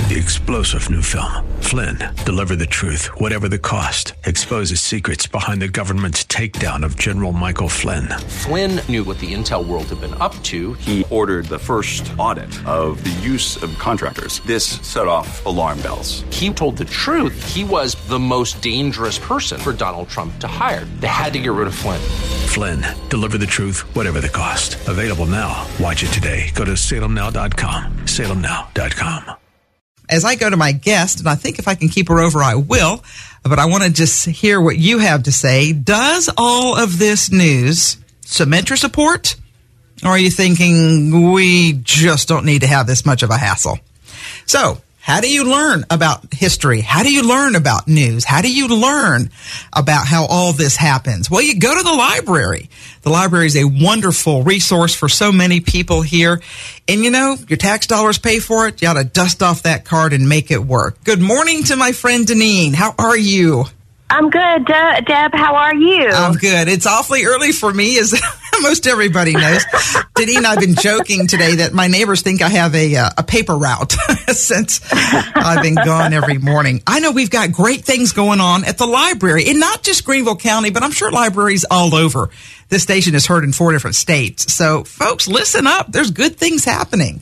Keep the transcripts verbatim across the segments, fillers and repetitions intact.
the explosive new film, Flynn, Deliver the Truth, Whatever the Cost, exposes secrets behind the government's takedown of General Michael Flynn. Flynn knew what the intel world had been up to. He ordered the first audit of the use of contractors. This set off alarm bells. He told the truth. He was the most dangerous person for Donald Trump to hire. They had to get rid of Flynn. Flynn, Deliver the Truth, Whatever the Cost. Available now. Watch it today. Go to salem now dot com. salem now dot com. As I go to my guest, and I think if I can keep her over, I will, but I want to just hear what you have to say. Does all of this news cement your support? Or are you thinking we just don't need to have this much of a hassle? So, how do you learn about history? How do you learn about news? How do you learn about how all this happens? Well, you go to the library. The library is a wonderful resource for so many people here. And, you know, your tax dollars pay for it. You ought to dust off that card and make it work. Good morning to my friend Deneen. How are you? I'm good. De- Deb, how are you? I'm good. It's awfully early for me, as most everybody knows. Deneen and I have been joking today that my neighbors think I have a uh, a paper route since I've been gone every morning. I know we've got great things going on at the library, and not just Greenville County, but I'm sure libraries all over. This station is heard in four different states. So, folks, listen up. There's good things happening.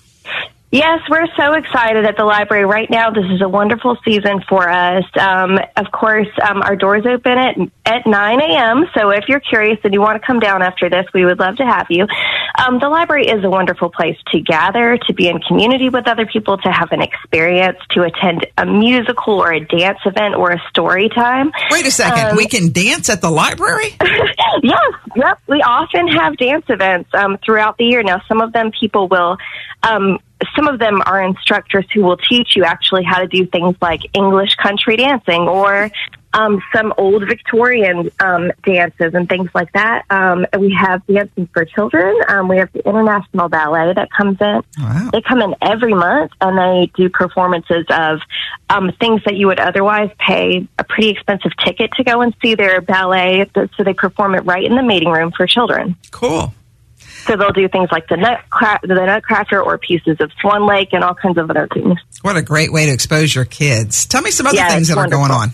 Yes, we're so excited at the library right now. This is a wonderful season for us. Um, of course, um, our doors open at at nine a.m., so if you're curious and you want to come down after this, we would love to have you. Um, the library is a wonderful place to gather, to be in community with other people, to have an experience, to attend a musical or a dance event or a story time. Wait a second. Um, we can dance at the library? Yes, yep. We often have dance events um, throughout the year. Now, some of them people will... Um, Some of them are instructors who will teach you actually how to do things like English country dancing or um, some old Victorian um, dances and things like that. Um, we have dancing for children. Um, we have the International Ballet that comes in. Wow. They come in every month, and they do performances of um, things that you would otherwise pay a pretty expensive ticket to go and see their ballet. So they perform it right in the meeting room for children. Cool. So they'll do things like the, nutcra- the Nutcracker or pieces of Swan Lake and all kinds of other things. What a great way to expose your kids. Tell me some other yeah, things that wonderful. are going on.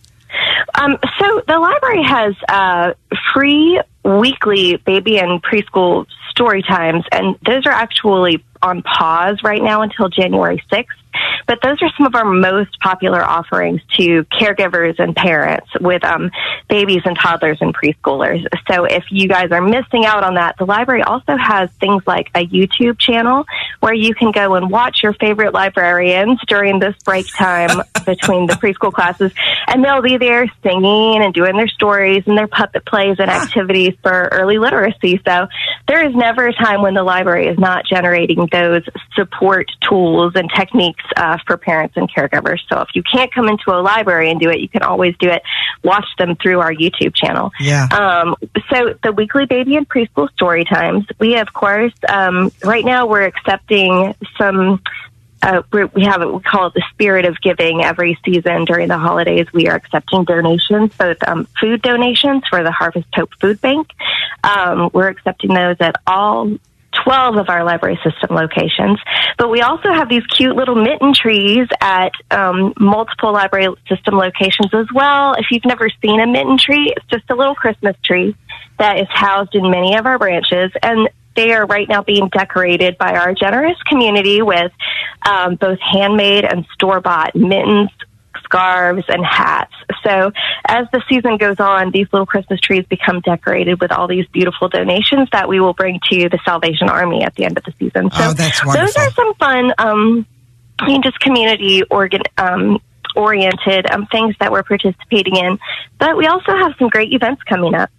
Um, so the library has uh, free weekly baby and preschool story times, and those are actually on pause right now until January sixth. But those are some of our most popular offerings to caregivers and parents with um, babies and toddlers and preschoolers. So if you guys are missing out on that, the library also has things like a YouTube channel where you can go and watch your favorite librarians during this break time between the preschool classes. And they'll be there singing and doing their stories and their puppet plays and activities for early literacy. So there is never a time when the library is not generating those support tools and techniques uh, for parents and caregivers. So if you can't come into a library and do it, you can always do it. Watch them through our YouTube channel. Yeah. Um, so the weekly baby and preschool story times, we, of course, um, right now we're accepting some... Uh, we're, we have it, we call it the Spirit of Giving. Every season during the holidays, we are accepting donations, both um, food donations for the Harvest Hope Food Bank. Um, we're accepting those at all twelve of our library system locations. But we also have these cute little mitten trees at um, multiple library system locations as well. If you've never seen a mitten tree, it's just a little Christmas tree that is housed in many of our branches. And they are right now being decorated by our generous community with um, both handmade and store-bought mittens, scarves, and hats. So as the season goes on, these little Christmas trees become decorated with all these beautiful donations that we will bring to the Salvation Army at the end of the season. So oh, that's wonderful. Those are some fun, um, I mean, just community organ, um, oriented um, things that we're participating in. But we also have some great events coming up.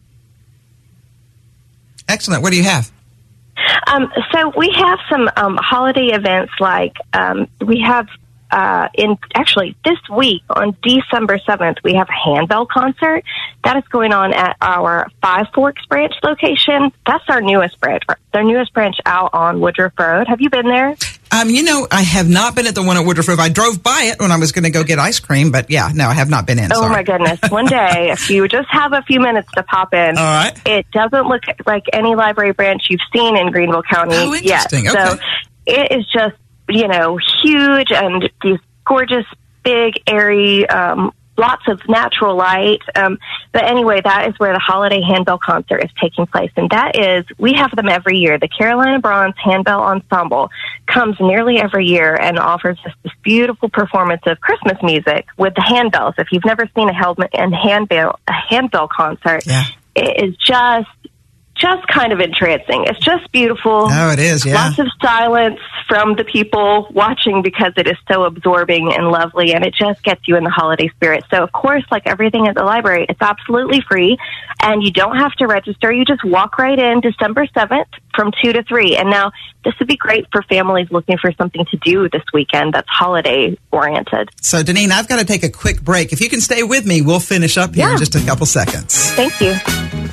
Excellent. What do you have? Um, so we have some um, holiday events like um, we have uh, in actually this week on December seventh, we have a handbell concert that is going on at our Five Forks branch location. That's our newest branch, their newest branch out on Woodruff Road. Have you been there? Um, you know, I have not been at the one at Woodruff Road. I drove by it when I was going to go get ice cream, but yeah, no, I have not been in. Oh sorry. my goodness. One day, if you just have a few minutes to pop in, all right. It doesn't look like any library branch you've seen in Greenville County oh, yet. interesting. Okay. So it is just you know, huge and these gorgeous, big, airy, um, lots of natural light. Um, but anyway, that is where the holiday handbell concert is taking place. And that is, we have them every year. The Carolina Bronze Handbell Ensemble comes nearly every year and offers us this beautiful performance of Christmas music with the handbells. If you've never seen a, helmet and handbell, a handbell concert, yeah. it is just just kind of entrancing. It's just beautiful. Oh, it is, yeah. Lots of silence from the people watching because it is so absorbing and lovely, and it just gets you in the holiday spirit. So, of course, like everything at the library, it's absolutely free, and you don't have to register. You just walk right in December seventh from two to three. And now, this would be great for families looking for something to do this weekend that's holiday-oriented. So, Deneen, I've got to take a quick break. If you can stay with me, we'll finish up here yeah. in just a couple seconds. Thank you.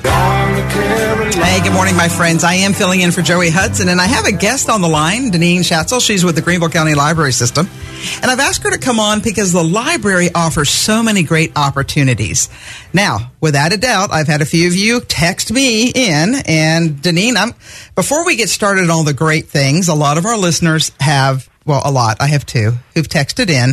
Hey, good morning, my friends. I am filling in for Joey Hudson, and I have a guest on the line, Deneen Schatzel. She's with the Greenville County Library System. And I've asked her to come on because the library offers so many great opportunities. Now, without a doubt, I've had a few of you text me in, and Deneen, I'm, before we get started on all the great things, a lot of our listeners have, well, a lot, I have two, who've texted in.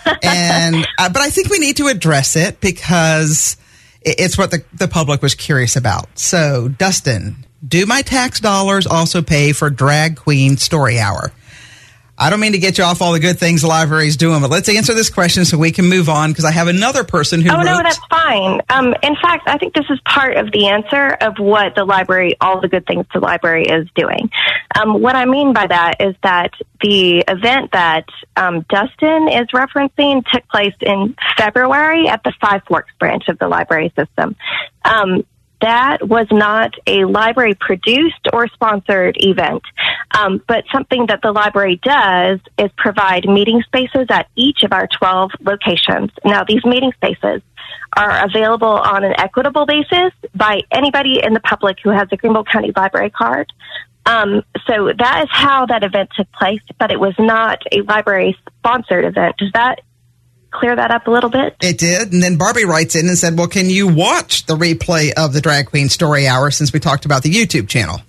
and uh, But I think we need to address it because it's what the, the public was curious about. So, Dustin, do my tax dollars also pay for Drag Queen Story Hour? I don't mean to get you off all the good things the library is doing, but let's answer this question so we can move on, because I have another person who Oh, wrote... no, that's fine. Um, in fact, I think this is part of the answer of what the library, all the good things the library is doing. Um, what I mean by that is that the event that um, Dustin is referencing took place in February at the Five Forks branch of the library system. Um That was not a library-produced or sponsored event, um, but something that the library does is provide meeting spaces at each of our twelve locations. Now, these meeting spaces are available on an equitable basis by anybody in the public who has a Greenville County Library card. Um, so that is how that event took place, but it was not a library-sponsored event. Does that clear that up a little bit? It did. And then Barbie writes in and said, well, can you watch the replay of the Drag Queen Story Hour since we talked about the YouTube channel?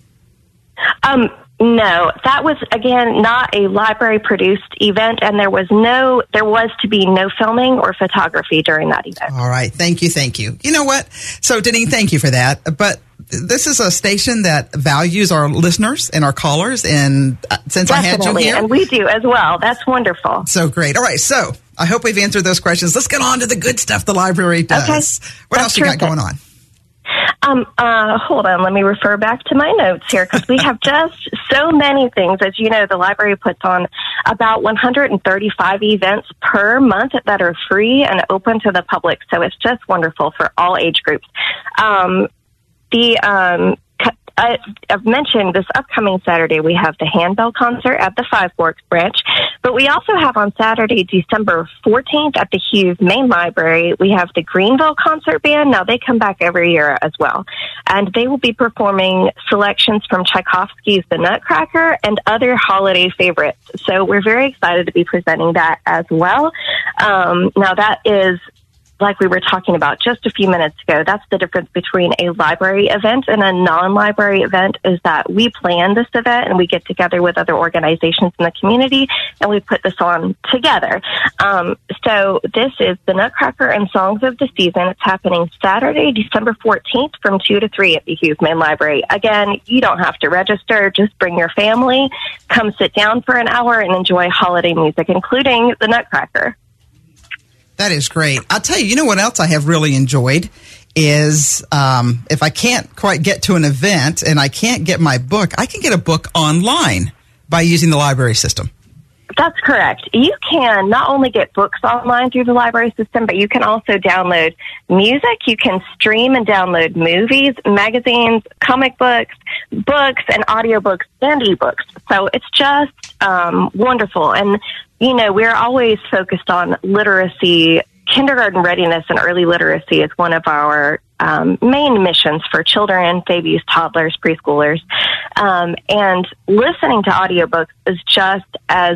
Um, no, that was, again, not a library-produced event, and there was no, there was to be no filming or photography during that event. All right. Thank you. Thank you. You know what? So, Deneen, thank you for that. But this is a station that values our listeners and our callers, and since Definitely, I had you here... and we do as well. That's wonderful. So great. All right, so I hope we've answered those questions. Let's get on to the good stuff the library does. Okay. What That's else you got terrific. going on? Um, uh, hold on, let me refer back to my notes here, because we have just so many things. As you know, the library puts on about one hundred thirty-five events per month that are free and open to the public, so it's just wonderful for all age groups. Um, the um, I, I've mentioned this upcoming Saturday, we have the handbell concert at the Five Forks branch, but we also have on Saturday, December fourteenth at the Hughes Main Library, we have the Greenville Concert Band. Now, they come back every year as well, and they will be performing selections from Tchaikovsky's The Nutcracker and other holiday favorites. So we're very excited to be presenting that as well. Um, now, that is, like we were talking about just a few minutes ago, that's the difference between a library event and a non-library event, is that we plan this event and we get together with other organizations in the community and we put this on together. Um, so this is the Nutcracker and Songs of the Season. It's happening Saturday, December fourteenth from two to three at the Hughes Main Library. Again, you don't have to register. Just bring your family, come sit down for an hour and enjoy holiday music, including the Nutcracker. That is great. I'll tell you, you know what else I have really enjoyed is um, if I can't quite get to an event and I can't get my book, I can get a book online by using the library system. That's correct. You can not only get books online through the library system, but you can also download music. You can stream and download movies, magazines, comic books, books, and audiobooks and ebooks. So it's just um, wonderful. And, you know, we're always focused on literacy. Kindergarten readiness and early literacy is one of our um, main missions for children, babies, toddlers, preschoolers. Um, and listening to audiobooks is just as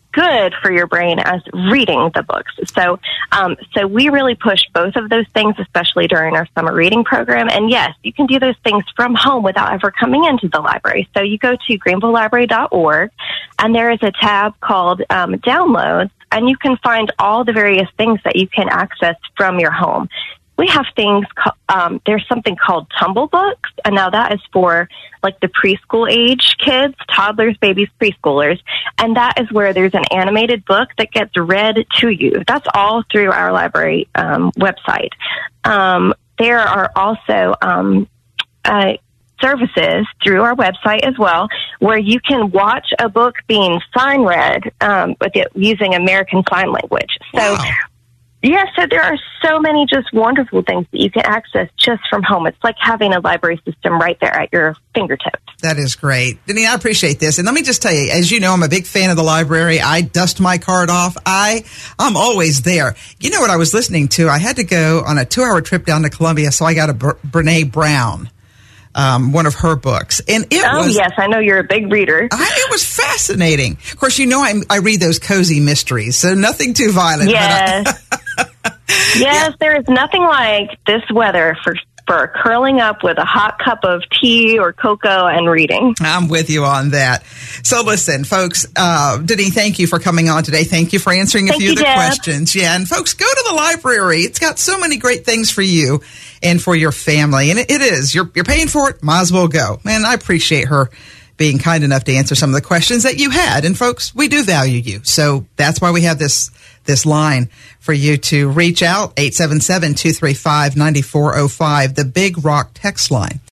good for your brain as reading the books. So, um, so we really push both of those things, especially during our summer reading program. And yes, you can do those things from home without ever coming into the library. So you go to greenville library dot org, and there is a tab called um, Downloads, and you can find all the various things that you can access from your home. We have things, um, there's something called Tumble Books, and now that is for like the preschool age kids, toddlers, babies, preschoolers, and that is where there's an animated book that gets read to you. That's all through our library um, website. Um, there are also um, uh, services through our website as well, where you can watch a book being sign read um, with it using American Sign Language. So. Wow. Yeah, so there are so many just wonderful things that you can access just from home. It's like having a library system right there at your fingertips. That is great. Denise, I appreciate this. And let me just tell you, as you know, I'm a big fan of the library. I dust my card off. I, I'm always there. You know what I was listening to? I had to go on a two-hour trip down to Columbia, so I got a Bre- Brene Brown. Um, one of her books. And it oh, was, yes, I know you're a big reader. I, it was fascinating. Of course, you know, I, I read those cozy mysteries, so nothing too violent. Yes. But I, yes, yeah. There is nothing like this weather for for curling up with a hot cup of tea or cocoa and reading. I'm with you on that. So listen, folks, uh, Denise, thank you for coming on today. Thank you for answering a thank few you, of the Deb. questions. Yeah, and folks, go to the library. It's got so many great things for you and for your family. And it, it is. You're, you're paying for it. Might as well go. And I appreciate her being kind enough to answer some of the questions that you had. And folks, we do value you. So that's why we have this this line for you to reach out, eight seven seven, two three five, nine four zero five, the Big Rock text line.